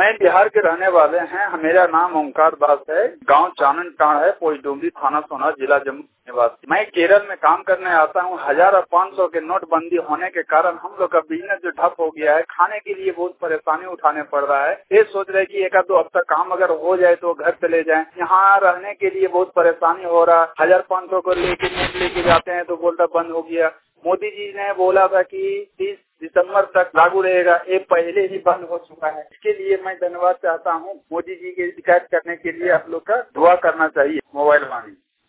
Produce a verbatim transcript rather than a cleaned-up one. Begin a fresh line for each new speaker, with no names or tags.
मैं बिहार के रहने वाले हैं। मेरा नाम ओंकार दास है। गांव चानन टाण है, पोस्ट डुमरी, थाना सोना, जिला जम्मू निवासी। मैं केरल में काम करने आता हूँ। हजार और पाँच सौ के नोटबंदी होने के कारण हम लोग का बिजनेस जो ठप हो गया है, खाने के लिए बहुत परेशानी उठाने पड़ रहा है। ये सोच रहे कि एक दो हफ्ता काम अगर हो जाए तो घर चले जाएं। यहाँ रहने के लिए बहुत परेशानी हो रहा है। हजार पाँच सौ को लेके नोट लेके जाते हैं तो बोलता बंद हो गया। मोदी जी ने बोला था कि तीस दिसंबर तक लागू रहेगा, ये पहले ही बंद हो चुका है। इसके लिए मैं धन्यवाद चाहता हूँ। मोदी जी के शिकायत करने के लिए आप लोग का दुआ करना चाहिए। मोबाइल वाणी।